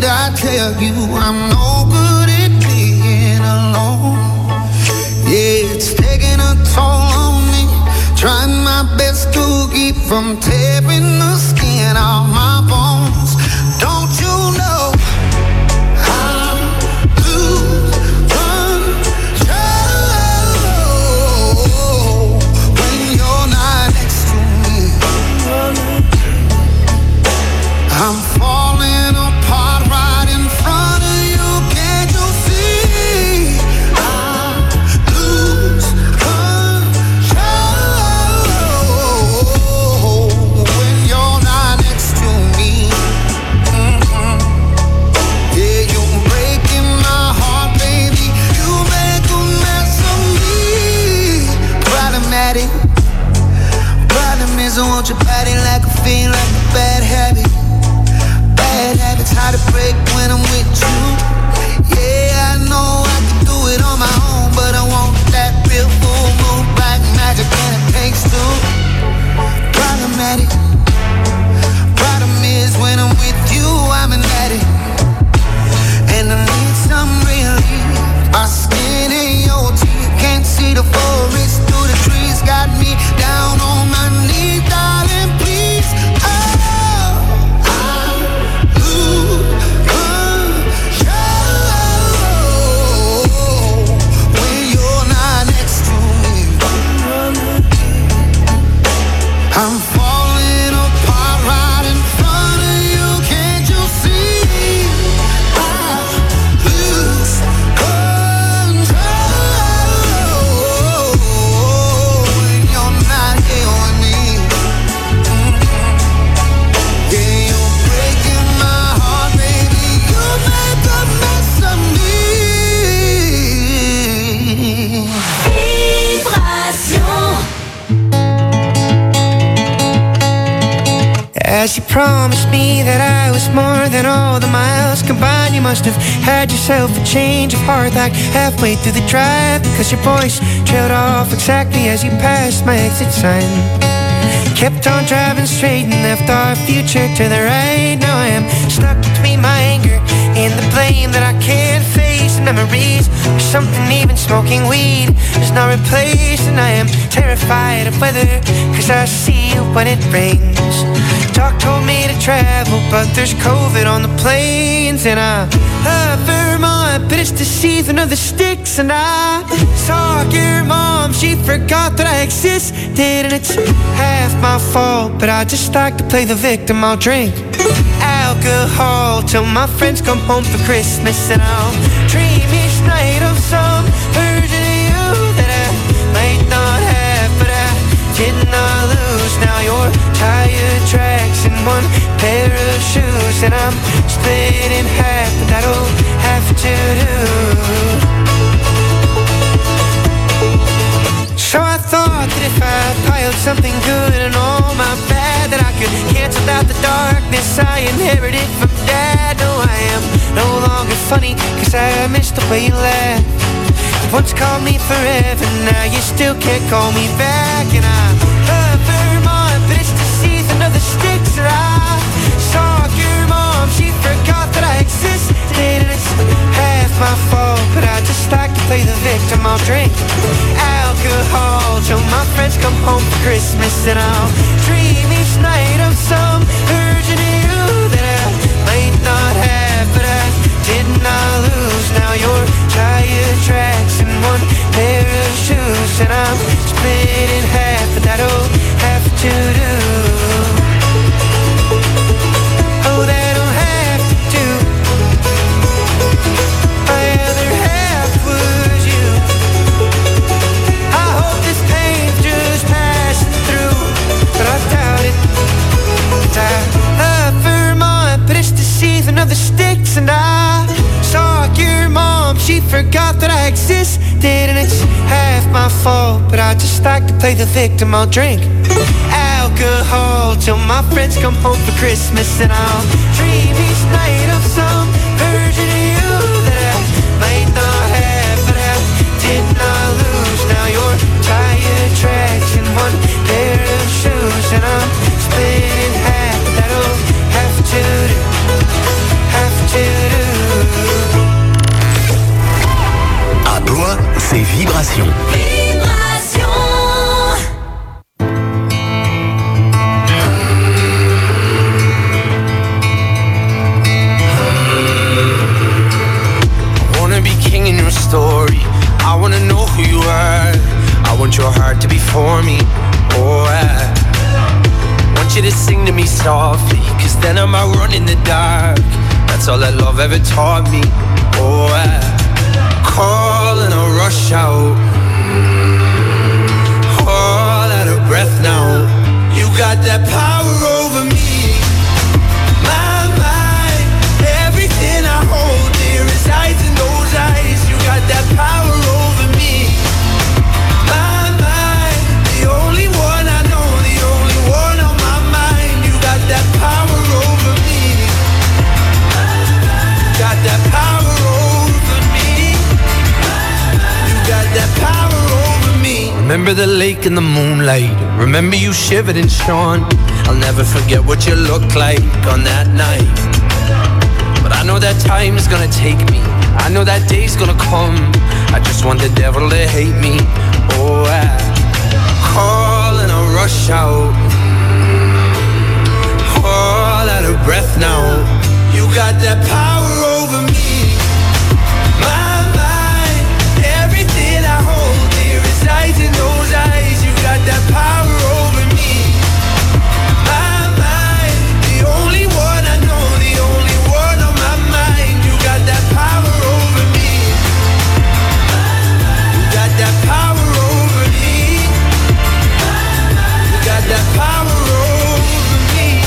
I tell you I'm no good at being alone? Yeah, it's taking a toll on me. Trying my best to keep from tearing the skin off my bones. Don't you know I'm losing control when you're not next to me? I'm falling apart right in front of you. Can't you see? I lose control when you're not next to me. Yeah, you're breaking my heart, baby. You make a mess of me. Problematic. Problem is I want your body like a fiend, like a bad habit. Bad habits hard to break when I'm with you. Yeah, I know I can do it on my own, but I want that real full moon, black magic, and it takes two. Problematic. Problem is when I'm with you, I'm an addict, and I need some relief. My skin in your teeth, can't see the forest through the trees. Got me down on my knees, darling, please. Oh, I'm losing control when you're not next to me. I'm falling apart right in front of you. Can't you see? I lose control when you're not here with me. Yeah, you're breaking my heart, baby. You make a mess of me. Vibration. As you promised me that I was more than all the miles combined, you must have had yourself a change of heart like halfway through the drive, because your voice trailed off exactly as you passed my exit sign. Kept on driving straight and left our future to the right. Now I am stuck between my anger and the blame that I can't face. Memories or something even smoking weed is not replaced. And I am terrified of weather, cause I see you when it rains. Doc told me to travel, but there's COVID on the planes. And I love Vermont, but it's the season of the sticks. And I saw your mom, she forgot that I existed. And it's half my fault, but I just like to play the victim. I'll drink alcohol till my friends come home for Christmas. And I'll dream each night of some version of you that I might not have, but I did not lose. Now your tire tracks in one pair of shoes, and I'm split in half, but that'll have to do. So I thought that if I piled something good and all my bad, that I could cancel out the darkness I inherited from Dad. No, I am no longer funny, cause I miss the way you laugh. You once called me forever, now you still can't call me back. And I love Vermont, but it's the season of the sticks. And I saw your mom, she forgot that I existed. And it's half my fault, but I just like to play the victim. I'll drink alcohol till my friends come home for Christmas. And I'll dream each night of some version of you that I might not have, but I did not lose. Now your tire tracks in one pair of shoes, and I'm split in half, but that'll have to do. Oh, that'll have to do. My other half was you. I hope this pain's just passing through, but I doubt it. I love Vermont, but it's the season of the sticks. And I saw your mom, she forgot that I existed. And it's half my fault, but I just like to play the victim. I'll drink alcohol till my friends come home for Christmas. And I'll dream each night of some version of you that I might not have, but I did not lose. Now your tire tracks in one pair of shoes, and I'm split in half. That'll have to do, have to do. start to be for me. Oh, I want you to sing to me softly, cause then I might run in the dark. That's all that love ever taught me. Oh, I call and I rush out, all out of breath now. You got that power over me. My mind, everything I hold dear resides in those eyes. You got that power over me. My mind, the only one I know, the only one on my mind. You got that power over me. Got that power over me. You got that power over me. Remember the lake in the moonlight. Remember you shivered and shone. I'll never forget what you looked like on that night. But I know that time's gonna take me. I know that day's gonna come. I just want the devil to hate me. Oh, I call and I rush out, all out of breath now. You got that power over me. My mind, everything I hold dear resides in those eyes. You got that power over me. My mind, the only one I know, the only one on my mind. You got that power over me. You got that power over me. You got that power over me.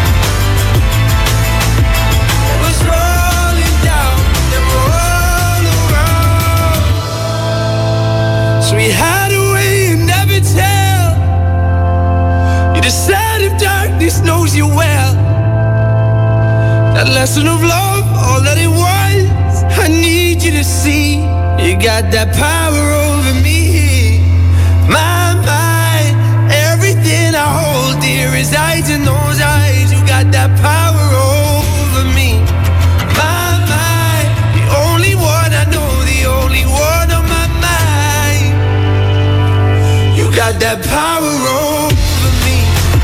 It was rolling down, then roll around. So we hide away and never tell. You decide if darkness knows you well. That lesson of love, all that it was, I need you to see. You got that power over me. My mind, everything I hold dear resides in those eyes. You got that power over me. My mind, the only one I know, the only one on my mind. You got that power over me.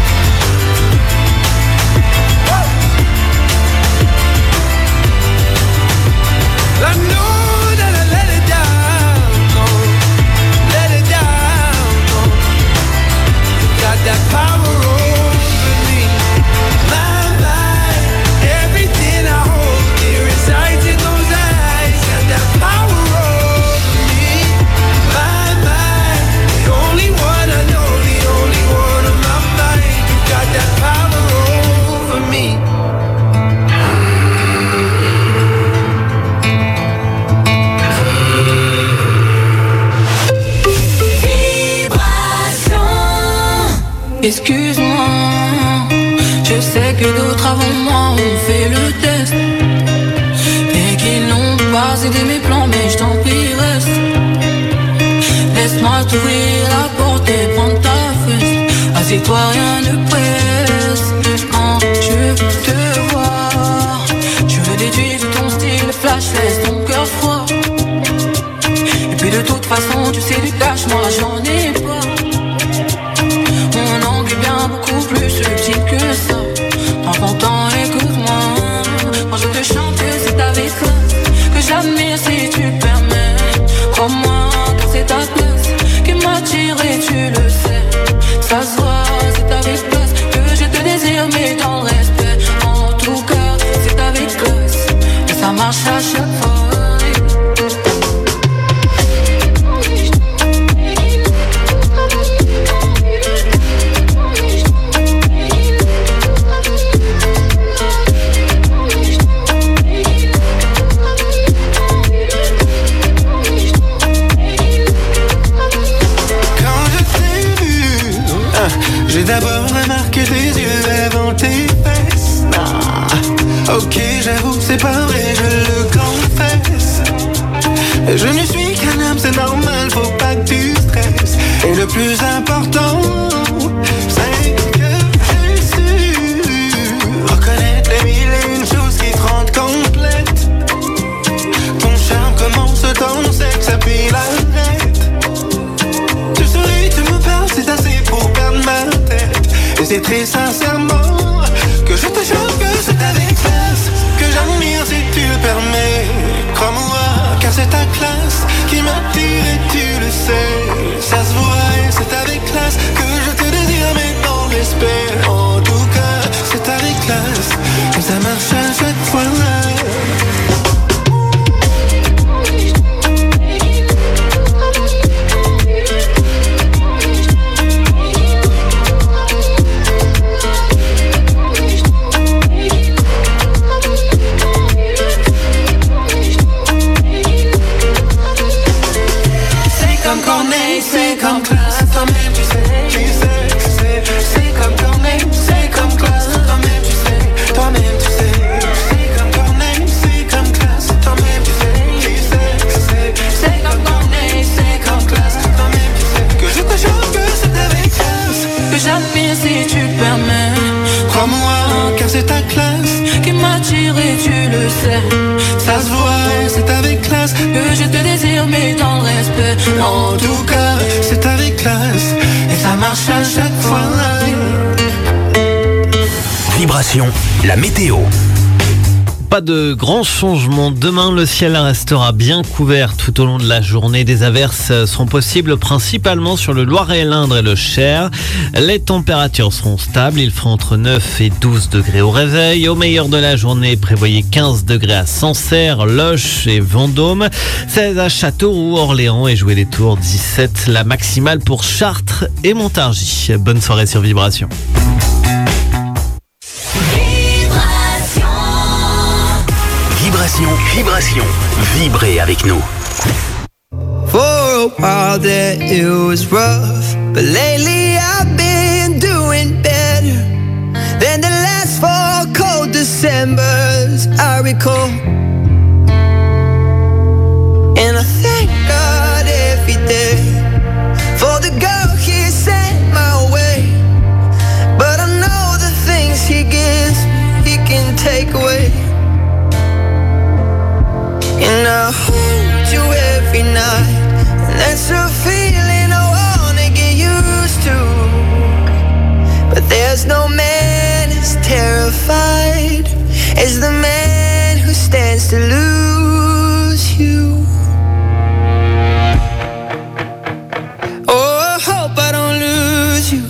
I know that I let it down, no, let it down, no. You got that power over me. My mind, everything I hold dear resides in those eyes. Got that power over me. My mind, the only one I know, the only one on my mind. You got that power over me. Excuse-moi, je sais que d'autres avant moi ont fait le test et qu'ils n'ont pas aidé mes plans, mais je t'en prie reste. Laisse-moi t'ouvrir la porte et prendre ta fesse. Assieds-toi, rien ne presse. Quand je veux te voir, je veux déduire de ton style flash, laisse ton cœur froid. Et puis de toute façon, tu sais du cash, moi j'en ai pas. Beaucoup plus subtil que ça. Prends ton temps, écoute-moi. Quand je te chante, c'est avec classe que j'admire si tu permets. Crois-moi, car c'est ta place qui m'attire et tu le sais. Ça se voit, c'est avec classe que je te désire, mais dans le respect. En tout cas, c'est avec classe et ça marche à chaque fois. J'ai d'abord remarqué tes yeux avant tes fesses. Ah, ok, j'avoue, c'est pas vrai, je le confesse. Je ne suis qu'un homme, c'est normal, faut pas que tu stresses. Et le plus important, c'est que j'ai su reconnaître les mille et une choses qui te rendent complète. Ton charme commence ton sexe, puis l'arrête. Tu souris, tu me parles, c'est assez pour perdre ma tête. Et c'est très sincèrement que je te jure que c'est avec classe que j'admire si tu le permets. Crois-moi, car c'est ta classe qui m'attire et tu le sais. Ça se voit et c'est j'admire si tu permets. Crois-moi, car c'est ta classe qui m'attire et tu le sais. Ça se voit, c'est avec classe que je te désire mais dans le respect. En tout cas, c'est avec classe et ça marche à chaque fois. Vibration, la météo. Pas de grands changements. Demain, le ciel restera bien couvert tout au long de la journée. Des averses seront possibles principalement sur le Loiret, l'Indre et le Cher. Les températures seront stables. Il fera entre 9 et 12 degrés au réveil. Au meilleur de la journée, prévoyez 15 degrés à Sancerre, Loches et Vendôme. 16 à Châteauroux, Orléans et Jouer les Tours. 17 la maximale pour Chartres et Montargis. Bonne soirée sur Vibration. Vibration, vibrez avec nous. For a while there it was rough, but lately I've been doing better than the last 4 cold Decembers I recall. And I thank God every day for the girl He sent my way. But I know the things He gives, He can take away. And I hold you every night, and that's a feeling I wanna get used to. But there's no man as terrified as the man who stands to lose you. Oh, I hope I don't lose you.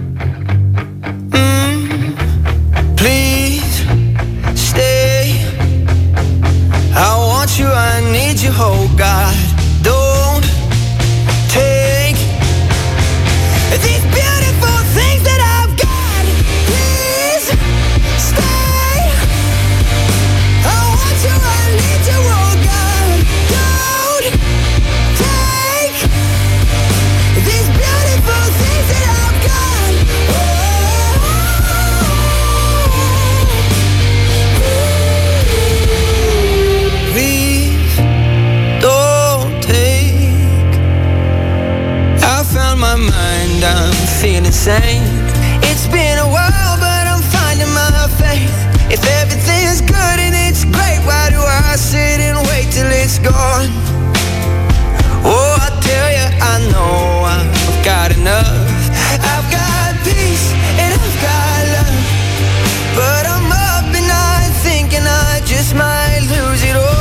Please stay. I want you, I need you, oh God. Don't take these beautiful things that I've got. Please stay. I want you, I need you, oh God. Don't take these beautiful things that I've got. Please don't take. I found my mind, I'm feeling sane. It's been a while, but I'm finding my faith. If everything's good and it's great, why do I sit and wait till it's gone? Oh, I tell you, I know I've got enough. I've got peace and I've got love, but I'm up and I'm thinking I just might lose it all.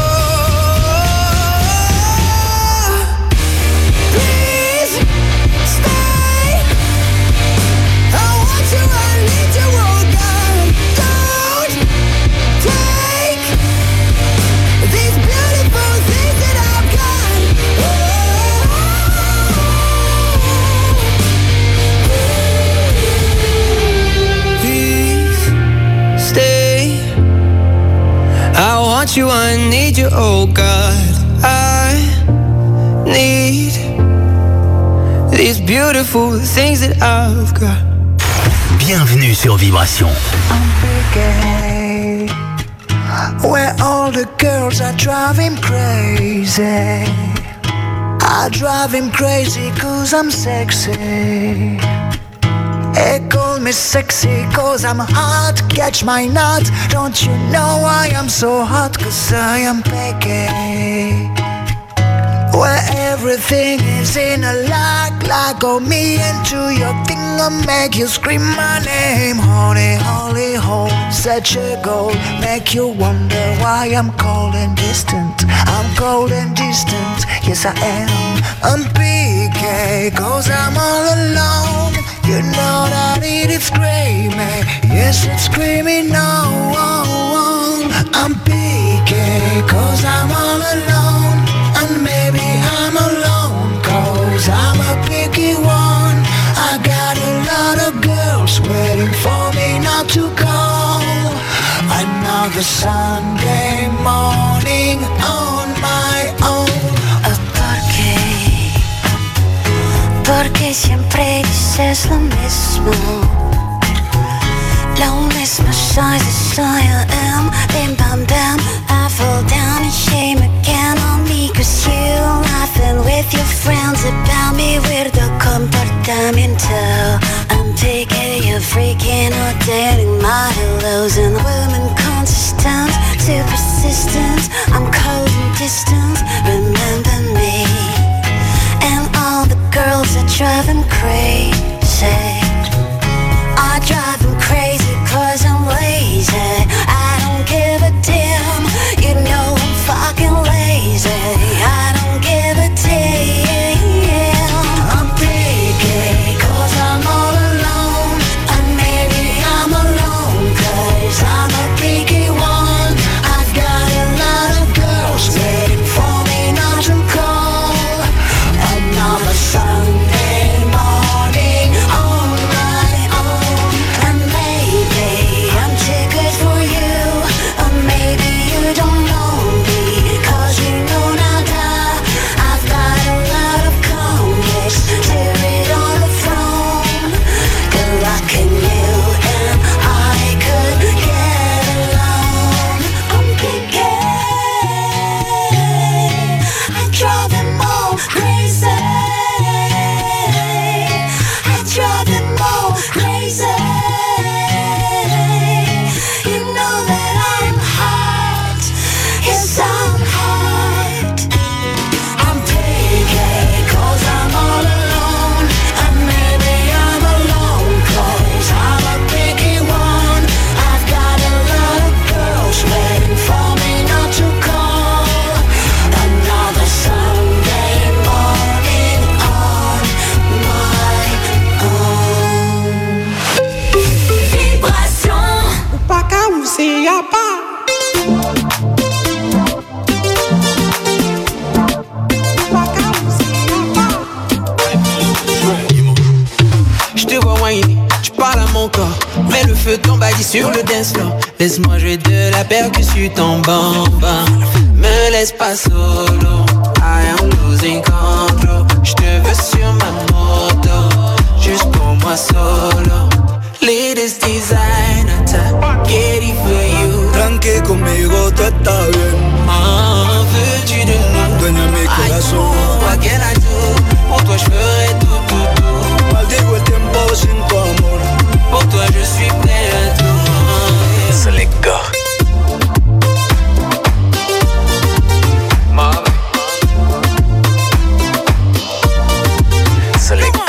Please stay. I want you, I need you, oh God. Don't take these beautiful things that I've got. Please stay. I want you, I need you, oh God. I need these beautiful things that I've got. Bienvenue sur Vibration. Gay, where all the girls are driving crazy. I drive him crazy 'cause I'm sexy. They call me sexy 'cause I'm hot. Catch my nut. Don't you know I am so hot? 'Cause I am picky. Where everything is in a like go me into your thing and make you scream my name. Honey, holy hole, such a goal. Make you wonder why I'm cold and distant. I'm cold and distant, yes I am. I'm PK 'cause I'm all alone. You know that it's screaming, yes it's screaming no. I'm PK 'cause I'm all alone. And maybe I'm alone 'cause I'm a picky one. I got a lot of girls waiting for me not to go. Another Sunday morning on my own. Porque siempre dices lo mismo. Mismo size as I am. Bim bam bam, I fall down and shame again on me. 'Cause you laughing with your friends about me. Weirdo comportamiento. I'm taking y'a pas. Je te vois whiner, tu parles à mon corps. Mets le feu, ton body sur le dance floor. Laisse-moi jouer de la percussion en bamba. Me laisse pas solo, I am losing control. Je te veux sur ma moto, juste pour moi solo. Latest designer, get it for you. Tranqui conmigo, tú estás bien. Veux-tu de nous? Dueña mi corazón. What can I do? Pour toi je ferai tout, tout, tout. Maldigo el tiempo sin tu amor. Pour toi je suis prêt à tout. C'est les gars. C'est les gars.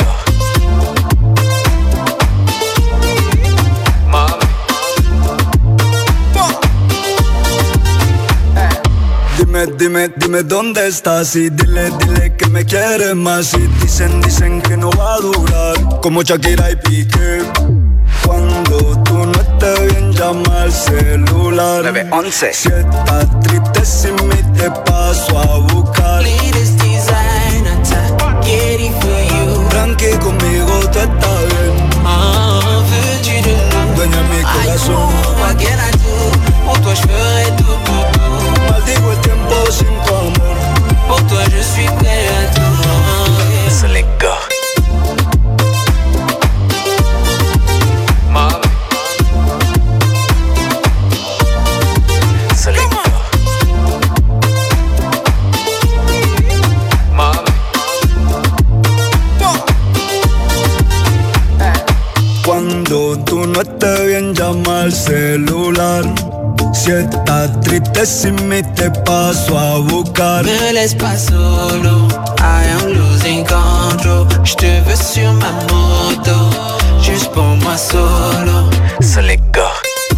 Dime dónde estás y dile que me quieres más. Y dicen que no va a durar, como Shakira y Piqué. Cuando tú no estés bien, llama al celular. 911. Si estás triste sin mí, te paso a buscar. Latest designer, get it for you. Tranqui conmigo, tú estás bien. Veux-tu de nous? Dueña mi corazón. What can I do? Pour toi je ferai tout, tout, tout. Maldigo el tiempo sin tu amor. Pour toi je suis prêt à tout. C'est les gars. C'est les gars. Cuando tú no estés bien, llama al celular. Si estás triste sin mí, te paso a buscar. Me laisse pas solo, I am losing control. Je te veux sur ma moto, juste pour moi solo. C'est les gars.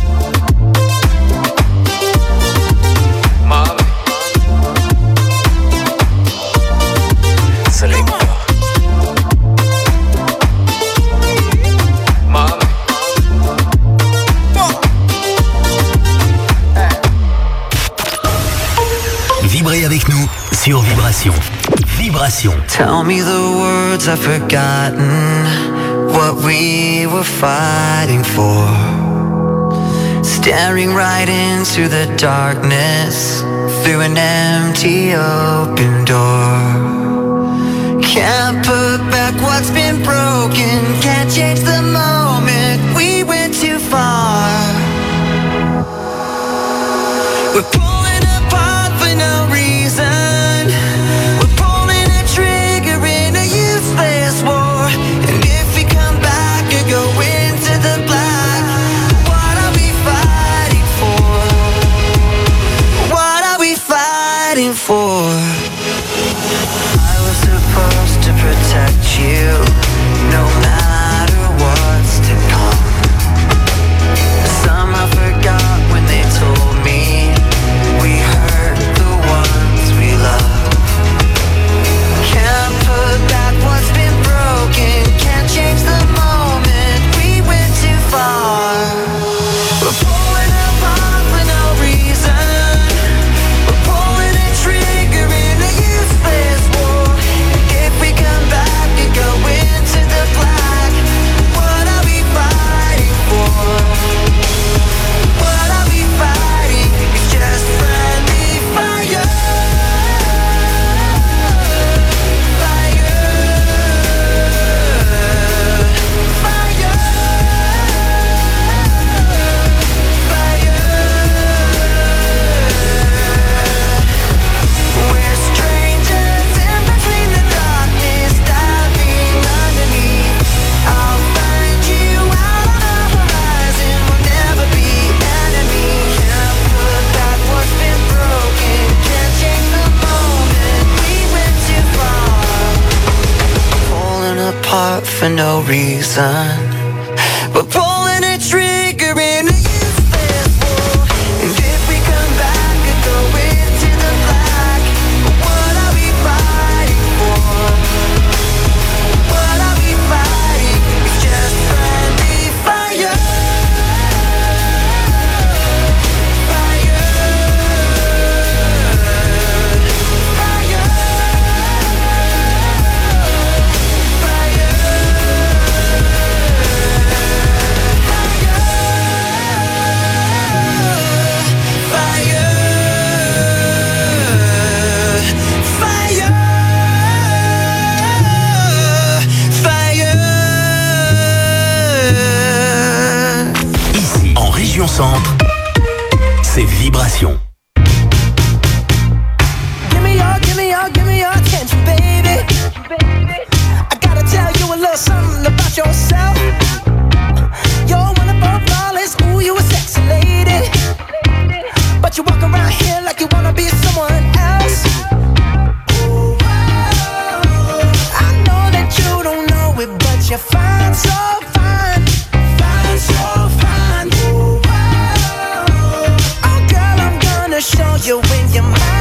C'est les gars. Vibrez avec nous sur Vibration. Vibration. Tell me the words I've forgotten, what we were fighting for. Staring right into the darkness, through an empty open door. Can't put back what's been broken, can't change the moment, we went too far. We're pulling apart for no reason. We're pulling a trigger in a useless war. And if we come back or go into the black, what are we fighting for? What are we fighting for? I was supposed to protect you, no matter what's to come. Somehow forgot when they told me we hurt the ones we love. Can't put back what's been broken, can't change the moment, we went too far. We're pulling apart for no reason. We're pulling a trigger in a useless war. If we come back and go into the black, what are we fighting for? What are we fighting? It's just friendly fire. Fire. Fire. Fire. We're strangers in between the darkness, diving underneath. I'll find you out on the horizon, we'll never be enemies. Can't put back what's been broken, can't change the moment, we went too far. Pulling apart for no reason. We're pulling a trigger in a useless war. And if we come back and go into the black, what are we fighting for? What are we fighting? It's just friendly fire. concentre, c'est Vibration. Give me your attention, baby. I gotta tell you a little something about yourself. You're one above flawless, ooh, you a sexy lady. But you walk around here like you wanna be someone else. Ooh, I know that you don't know it, but you're fine, so fine, fine, so fine. Ooh, oh girl, I'm gonna show you when you're mine.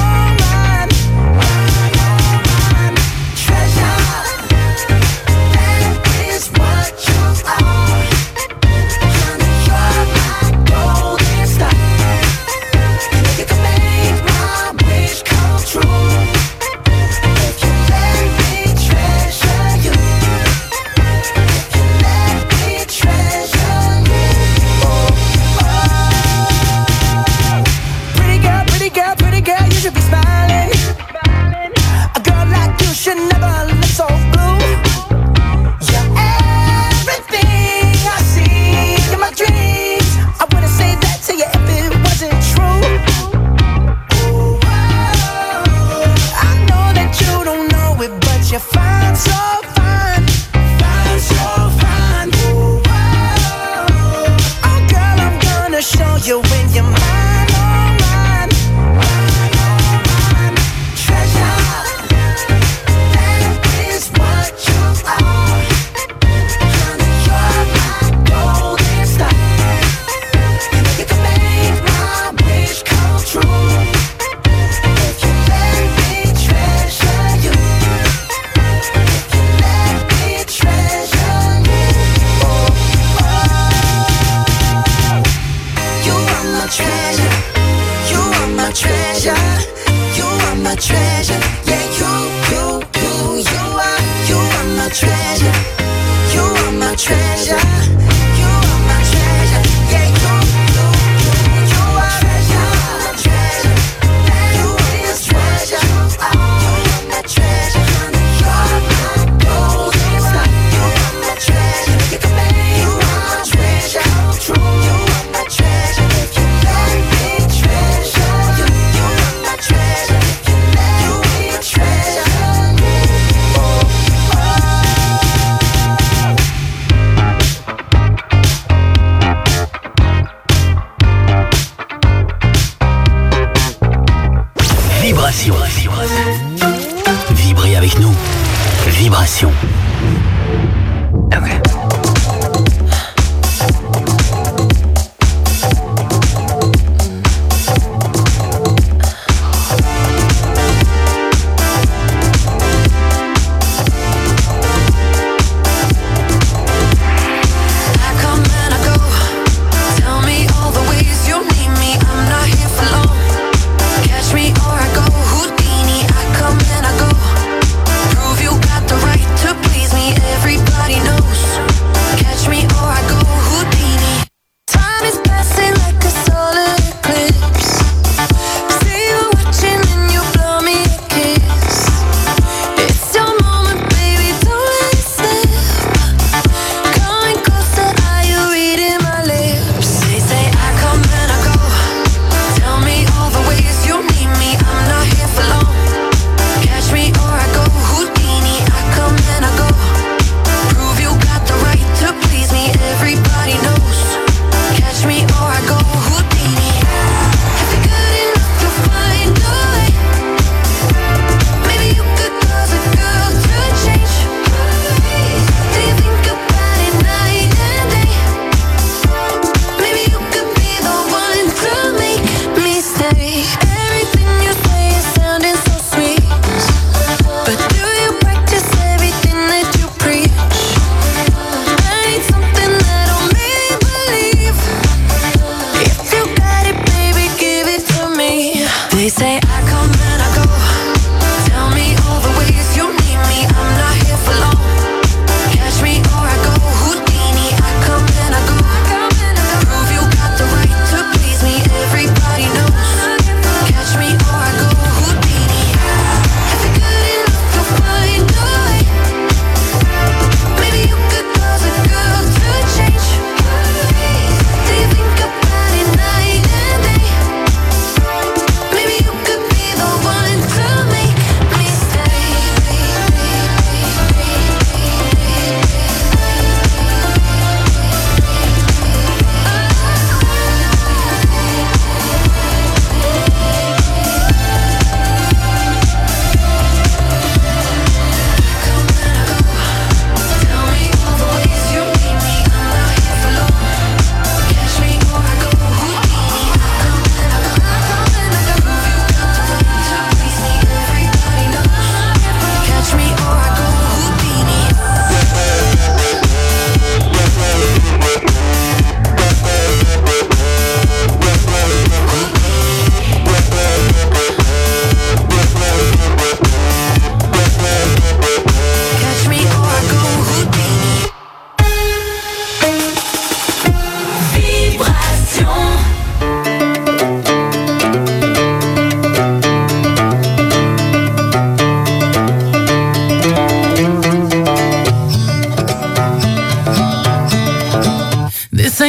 Vibrez avec nous. Vibration. Okay. To please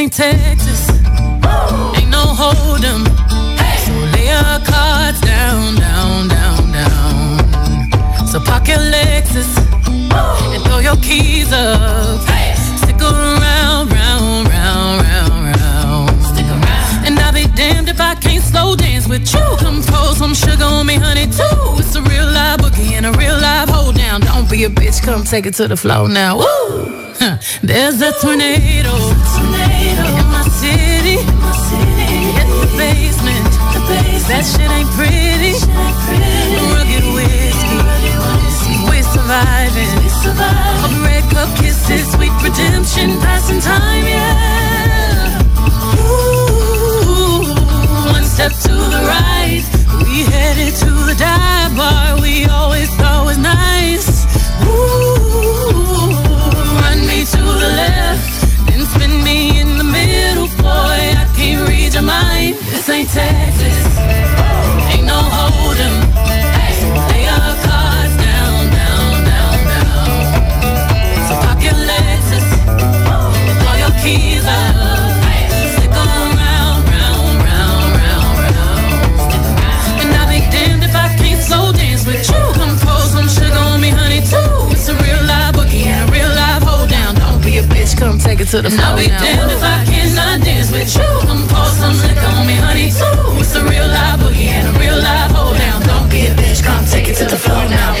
ain't Texas, ain't no hold 'em. So lay your cards down, down, down, down. So park your Lexus and throw your keys up. Stick around, round, round, round, round. Stick around. And I'll be damned if I can't slow dance with you. Come pour some sugar on me, honey, too. It's a real live boogie and a real live hold down. Don't be a bitch, come take it to the floor now. Woo! There's a tornado in my city. In the basement. That shit ain't pretty. Rugged whiskey. We're surviving. Of red cup kisses, sweet redemption, passing time, yeah. Ooh, one step to the right, we headed to the dive bar we always thought was nice. Ooh, run me to the left, then spin me in the middle, boy, I can't read your mind. This ain't Texas, ain't no hold 'em. Lay your cards down, down, down, down. So pop your Lexus and throw your keys up. Stick around, round, round, round, round. And I'll be damned if I can't slow dance with you. Come pour some sugar on me, honey, too. It's a real live boogie and a real live hold down. Don't be a bitch, come take it to the floor. I'll be damned if I cannot dance with you. Come pour some liquor on me, honey, too. It's a real live boogie and a real live hold down. Don't be a bitch, come take it to the floor now.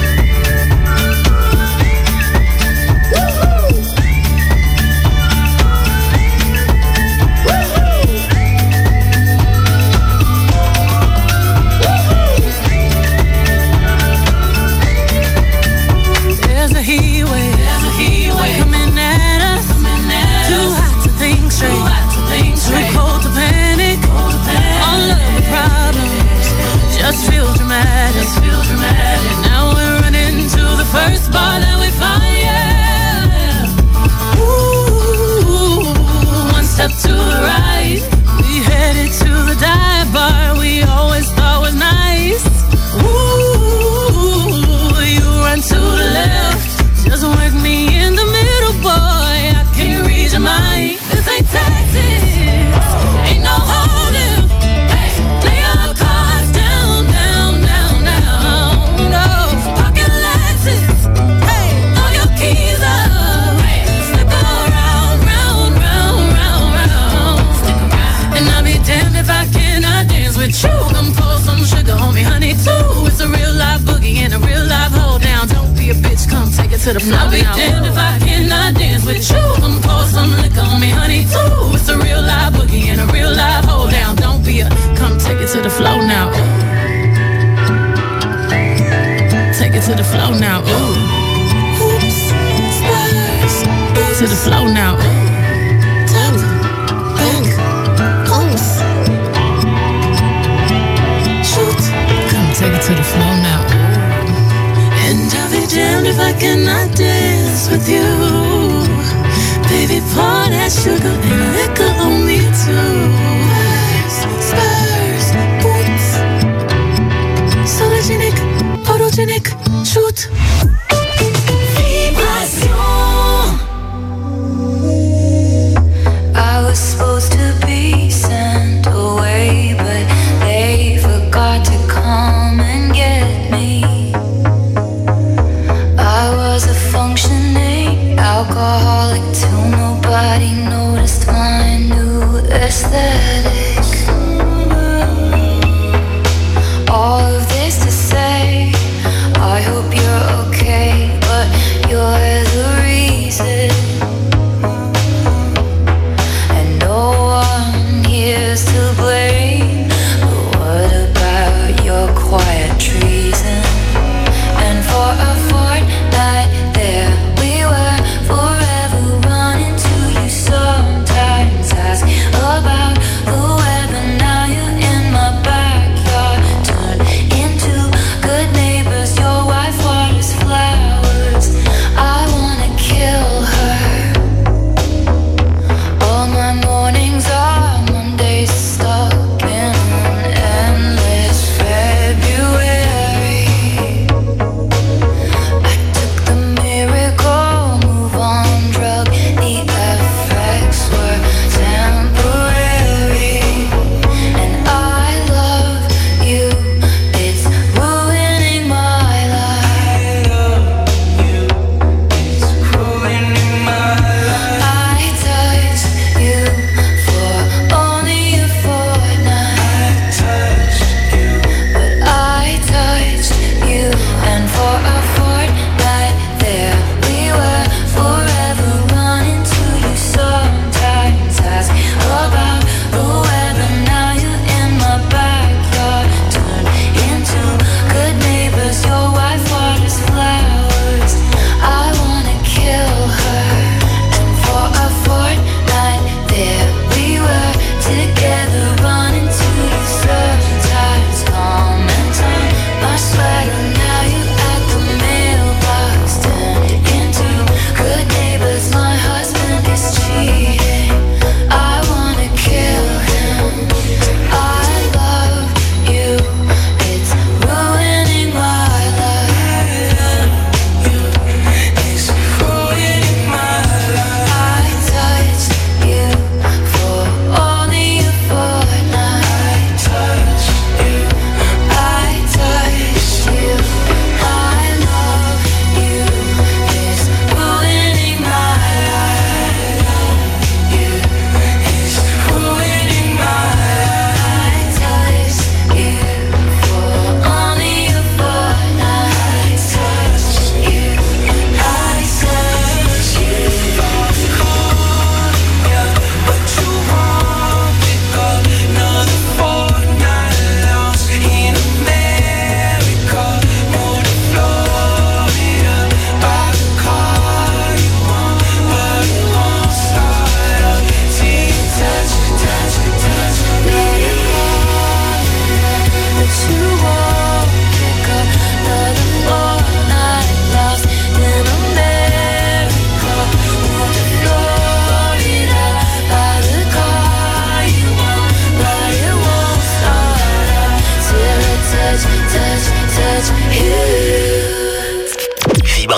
There's a heat wave coming at us. Too hot to think straight, too cold to panic. All of the problems just feel dramatic. Now we're running to the first bar that we find, yeah. Ooh, one step to the right, we headed to the dive bar we always thought was nice. Ooh, you run to the left, just work me in the middle, boy, I can't read your mind. This ain't Texas, ain't no holding. Lay your cards down, down, down, down. No, pocket Lexus, throw your keys up. Slip around, round, round, round, round. And I'll be damned if I cannot dance with you. Come pour some sugar on me, honey, too. It's a real live boogie and a real live hold down. Don't be a bitch, come take it to the floor. I'll be damned if I cannot dance with you. Come pour some liquor on me, honey, too. It's a real live boogie and a real live hold down. Don't be a, come take it to the floor now. Take it to the floor now. Ooh. Oops, spurs. To the floor now. Tap, back, oops. Shoot. Come take it to the floor now. And I'll be damned if I cannot dance with you. Baby, pour that sugar and liquor on me too. Spurs, boots. Sologenic, photogenic, shoot. Vibration. I was supposed to be sent away, but they forgot to come and get me. I was a functioning alcoholic till nobody noticed my new aesthetic. All of this to say, I hope you're okay, but you're the reason. And no one here's to blame. But what about your quiet treason? And for a fortnight there we were, forever running to you. Sometimes ask about the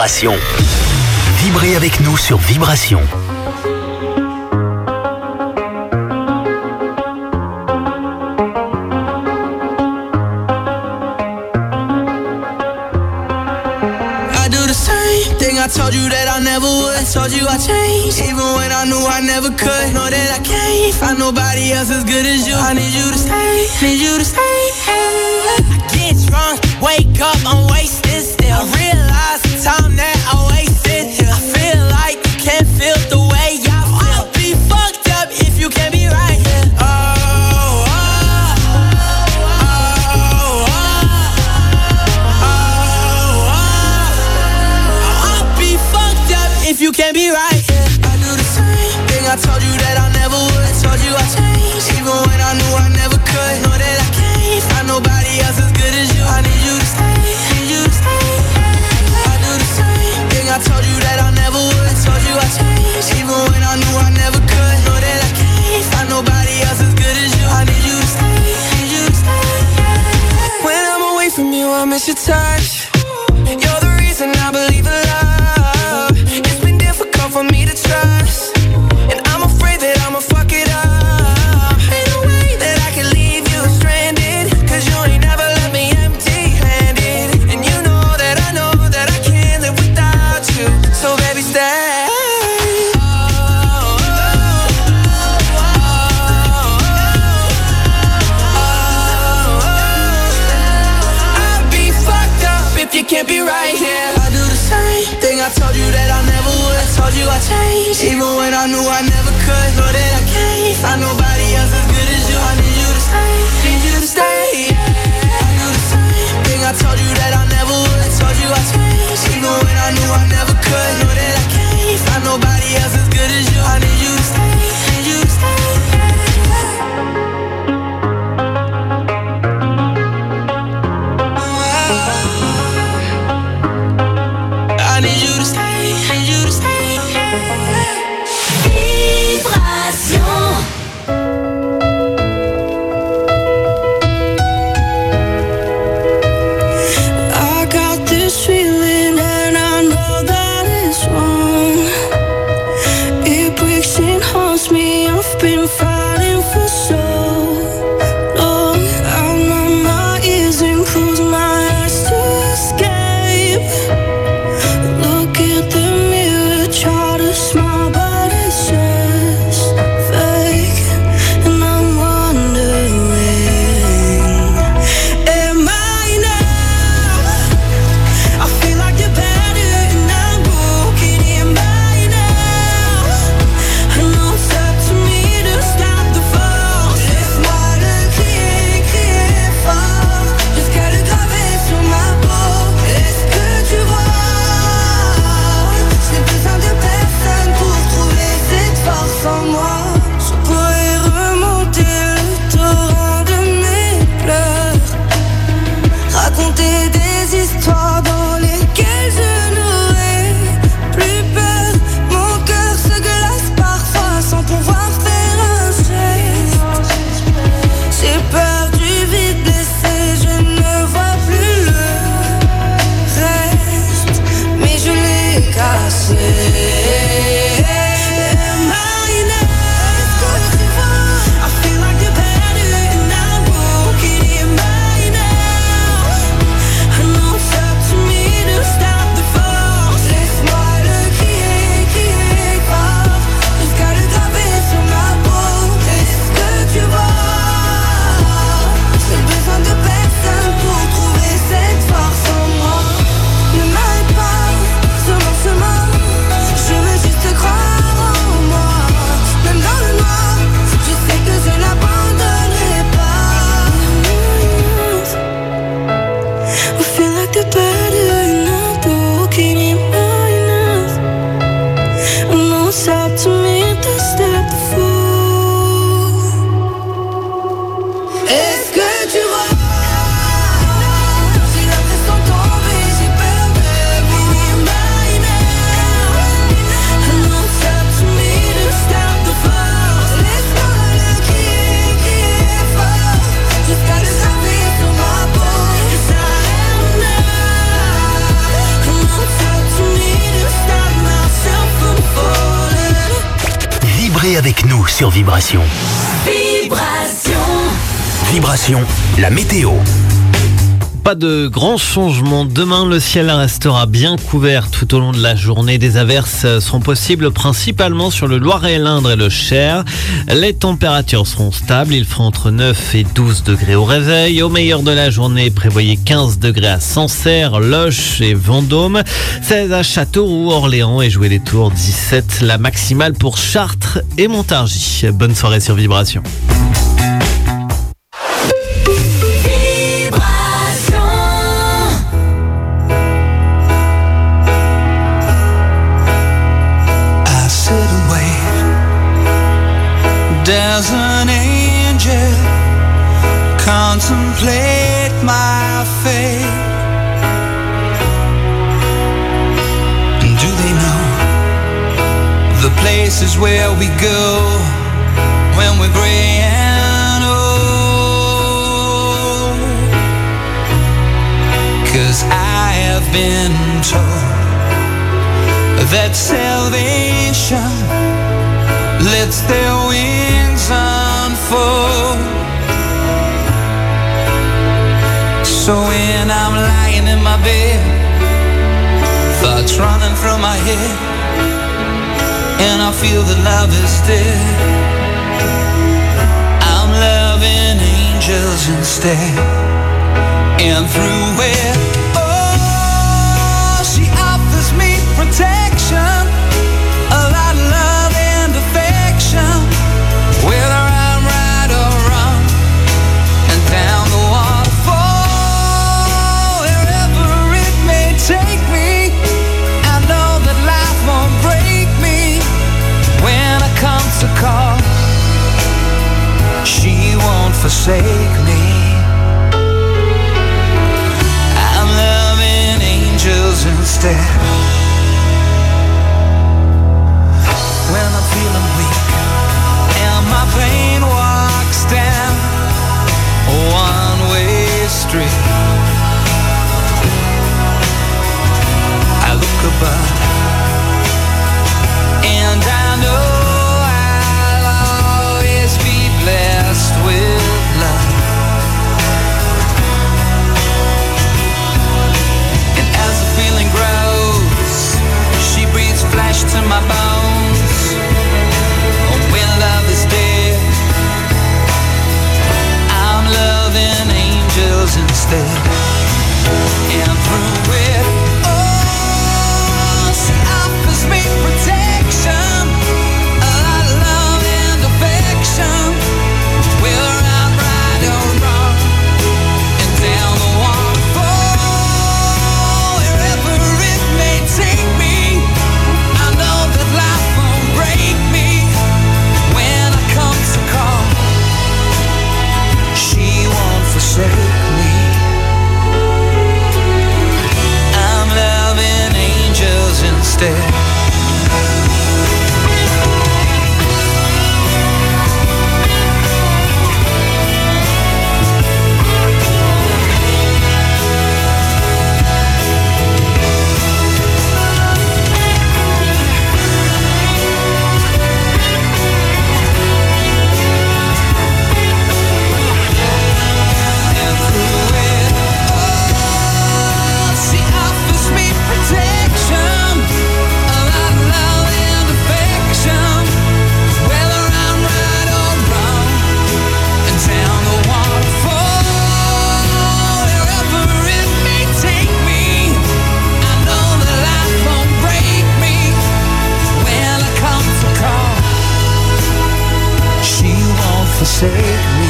Vibration. Vibrez avec nous sur Vibration. I told you that I never would. I told you I changed, even when I knew I never could. Know that I can't find nobody else as good as you. I need you to stay, need you to stay. I get drunk, wake up, I'm wasted still. I realize the time that I wasted here. I feel like you can't feel the way I feel. I'll be fucked up if you can't be right here. If you can't be right, yeah. I do the same thing. I told you that I never would. I told you I changed, even when I knew I never could. Know that I can't find nobody else as good as you. I need you to stay, need you to stay. I do the same thing. I told you that I never would. I told you I changed, even when I knew I never could. Know that I can't find nobody else as good as you. I need you to stay, need you to stay. When I'm away from you, I miss your touch. You're the reason I believe in love. For me to trust, and I'm afraid that I'ma fuck it up. Ain't no way that I can leave you stranded, cause you ain't never left me empty-handed. And you know that I can't live without you. So baby stay. I'd be fucked up if you can't be right here. I do the same thing. I told you that I never would. I told you I changed, even when I knew I never could. Know that I can't find nobody else as good as you. I need you to stay, need you to stay. I do the same thing. I told you that I never would. I told you I changed, even when I knew I never could. Know that I can't find nobody else as good as you. I need you to stay, need you to stay. I need you to stay, need you to stay. I got this feeling and I know that it's wrong. Vibrez avec nous sur Vibration. Vibration, la météo. Pas de grands changements. Demain, le ciel restera bien couvert tout au long de la journée. Des averses seront possibles principalement sur le Loiret-l'Indre et le Cher. Les températures seront stables. Il fera entre 9 et 12 degrés au réveil. Au meilleur de la journée, prévoyez 15 degrés à Sancerre, Loches et Vendôme. 16 à Châteauroux, Orléans et Jouer les Tours. 17 la maximale pour Chartres et Montargis. Bonne soirée sur Vibration. Does an angel contemplate my fate? And do they know the places where we go when we're gray and old? 'Cause I have been told that salvation lets their wings unfold. So when I'm lying in my bed, thoughts running through my head, and I feel that love is dead, I'm loving angels instead. And through it, oh, she offers me protection, a lot of love and affection, whether I'm right or wrong, and down the waterfall, wherever it may take me, I know that life won't break me. When I come to call, she won't forsake me. I'm loving angels instead. When I'm feeling weak and my pain walks down a one-way street, I look above and I know I'll always be blessed with love. And as the feeling grows, she breathes flesh to my bones. When love is dead, I'm loving angels instead. And through it, oh, she offers me protection, a lot of love and affection, whether I'm right or wrong, and down the waterfall, wherever it may take me, I know that life won't break me. When I come to call, she won't forsake me. I'm loving angels instead. And through it, oh, she offers me protection, a lot of love and affection, whether I'm right or wrong, and down the waterfall, wherever it may take me, I know that life won't break me. When I come to call, she won't forsake me.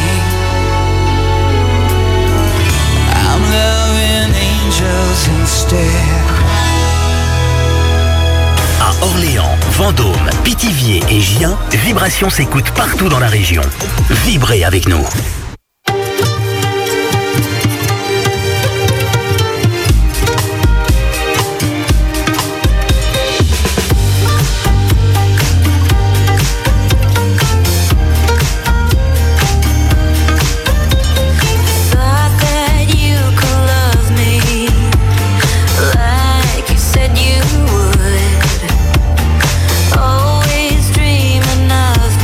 I'm loving angels instead. À Orléans, Vendôme, Pithiviers et Gien, Vibration s'écoute partout dans la région. Vibrez avec nous. Thought that you could love me like you said you would. Always dreaming of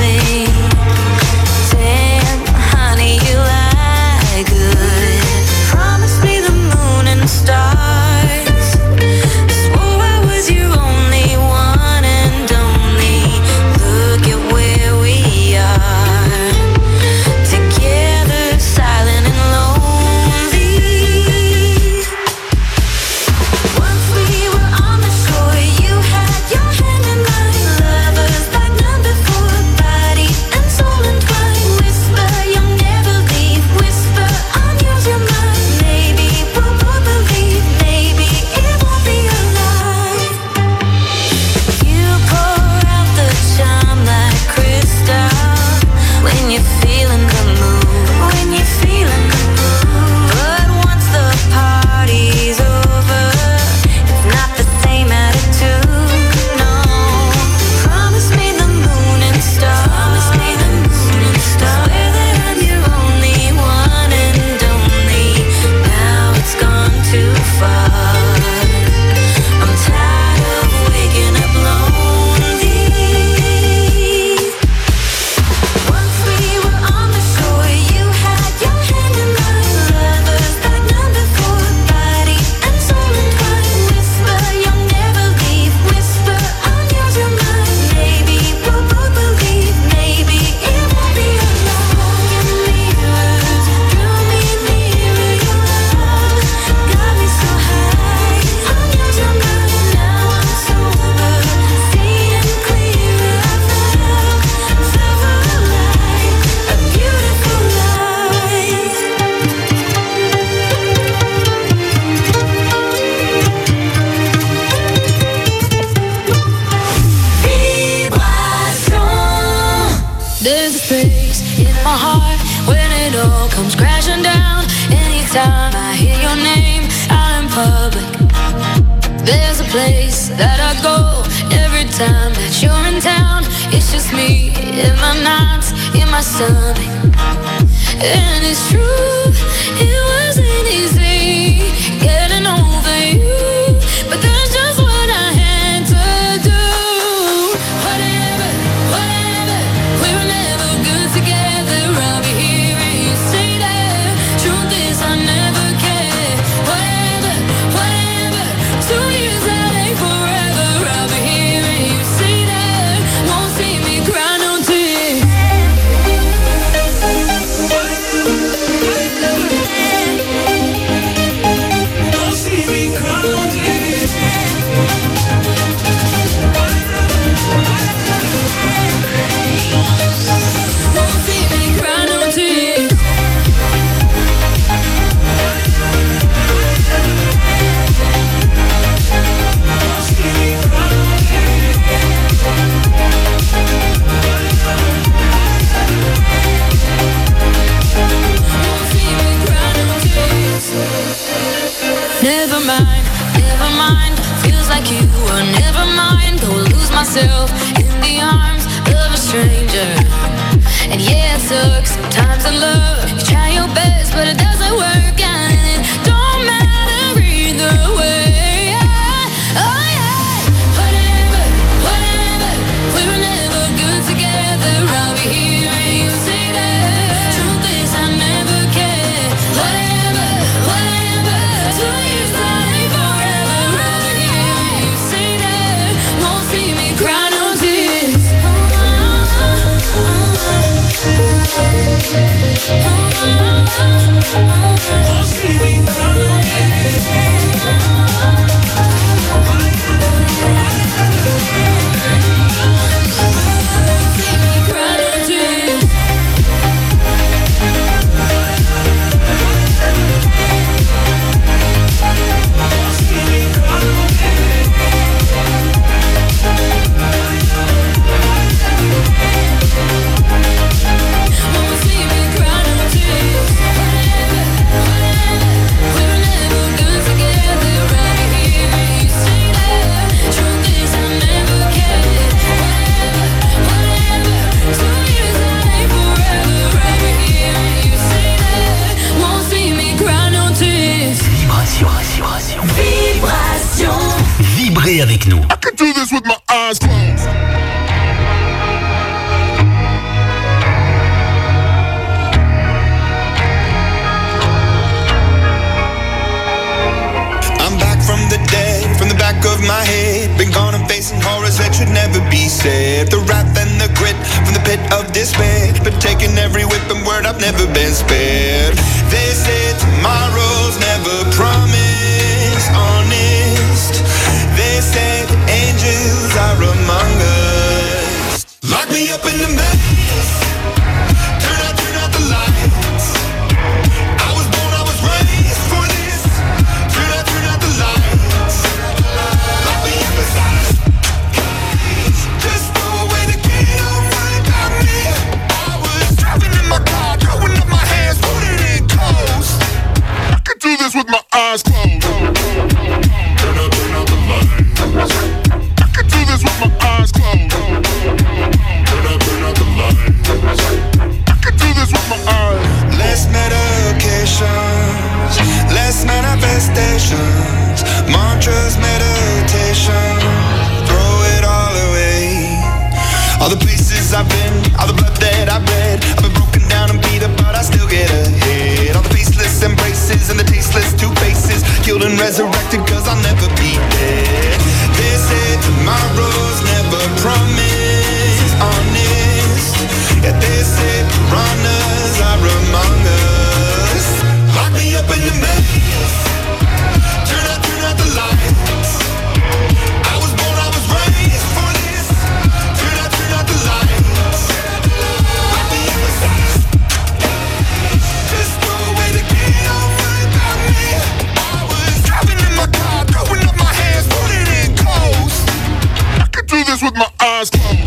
There's a space in my heart when it all comes crashing down. Anytime I hear your name out in public, there's a place that I go every time that you're in town. It's just me in my nights, in my stomach. And it's true, it wasn't easy getting over you, but that's just what I had to do. Whatever, we were never good together. I'll be here and you say that. Truth is I never cared. Whatever, 2 years that ain't forever. I'll be here and you say that. Won't see me cry no tears. Won't see me cry no tears. Won't see me cry no tears. Never mind, feels like you were never mine. Go lose myself in the arms of a stranger. And yeah, it sucks sometimes in love. You try your best, but it doesn't work out, and it don't matter either way. Oh yeah, whatever, we were never good together. I'll be here and you say that. Truth is I never cared. Whatever, 2 years that ain't forever. I'll be here and you say that. Won't see me cry no tears. Won't see me cry no tears. Vibrez avec nous. I could do this with my eyes closed. I'm back from the dead, from the back of my head. Been gone and facing horrors that should never be said. The wrath and the grit from the pit of despair. Been taking every whip and word, I've never been spared. They say tomorrow's never promised, honest. They say the angels are among us. Lock me up in the maze. Turn out the lights. I was born, I was raised for this. Turn out the lights. Lock me up inside a cage. Just throw away the key, don't worry about me. I was driving in my car, throwing up my hands, putting it close. I could do this with my eyes closed. Turn out the lights. I could do this with my eyes closed. Turn out the lights. I could do this with my eyes. Less medications, less manifestations, mantras, meditation, throw it all away. All the places I've been, all the blood that I've bled, I've been broken down and beat up, but I still get ahead. All the faceless embraces and the tasteless two faces, killed and resurrected, cause I'll never be dead. They say tomorrow's never promised, honest. Yeah, they say piranhas are among us. Lock me up in the maze. Turn out the lights. I was born, I was raised for this. Turn out the lights. Lock me up inside. Just throw away the key, don't worry about me. I was driving in my car, throwing up my hands, putting it close. I could do this with my eyes closed.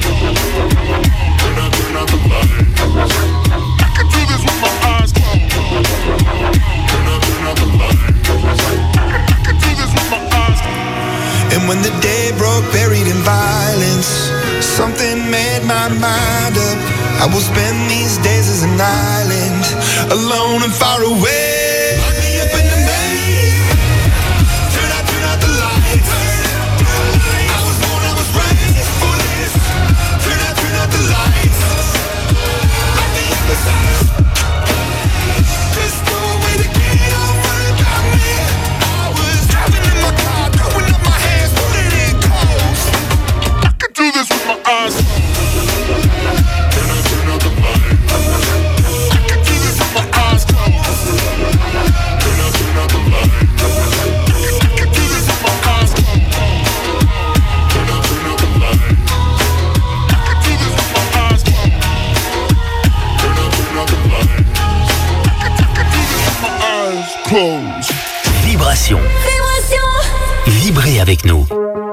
mind up. I will spend these days as an island, alone and far away. Lock me up in the maze. Turn out the lights. I was born, I was raised for this. Turn out the lights. Lock me up inside. Just go away to get don't worry about me. I was driving in my car, throwing up my hands, putting in calls. I can do this with my eyes closed. Turn out the light. I can do this with my eyes closed. Turn out the light. I can do this with my eyes closed. Turn out the light. I can do this with my eyes closed. Turn out the light. I can do this with my eyes closed. Vibration. Vibrez avec nous.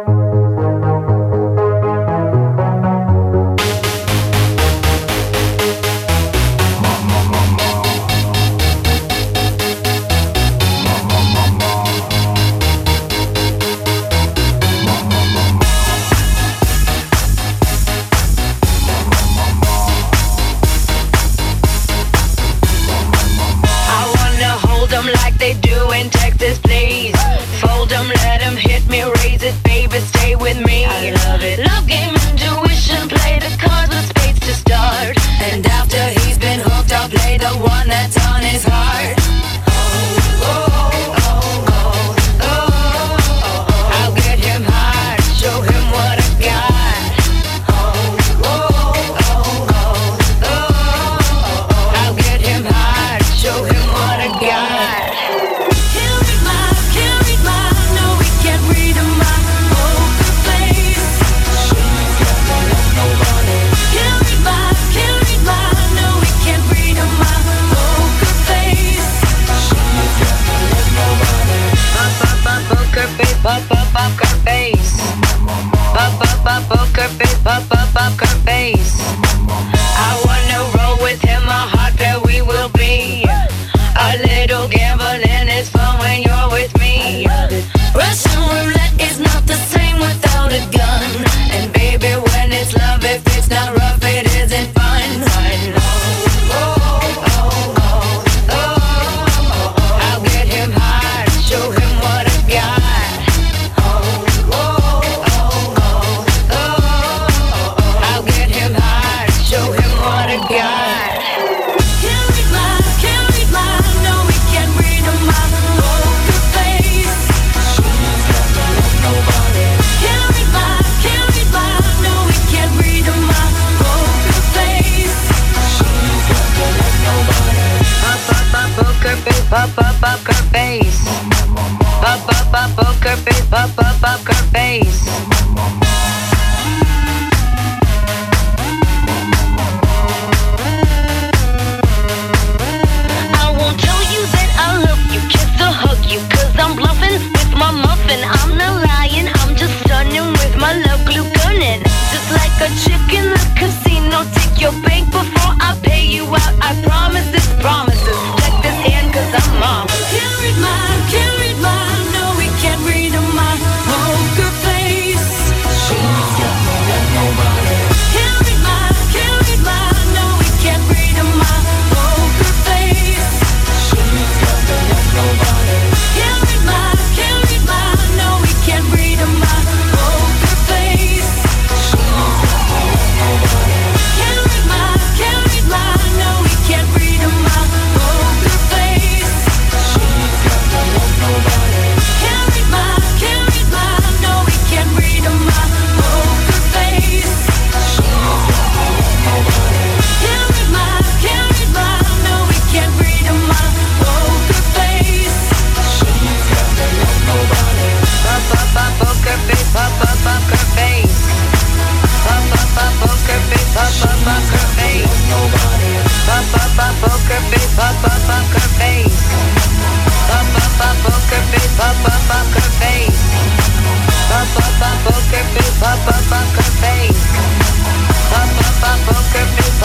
Like they do in Texas, please. Fold them, let them hit me, raise it, baby, stay with me. I love it. Love game, intuition, play the cards with spades to start. And after he's been hooked, I'll play the one that's on his heart. I'll get him hard, show him what I got. I'll get him hard, show him what I got. Poker face, poker face, poker face. I wanna roll with him, a hot pair we will be. A little gambling is fun when you're with me. Russian roulette is not the same without a gun. And baby, when it's love, if it's not rough, it isn't fun. I'll get him hard, show him what I got. Poker face, poker face, poker face. I won't tell you that I love you, kiss or hug you, 'cause I'm bluffing with my muffin. I'm not lying, I'm just stunning with my love glue gunning. Just like a chick in the casino, take your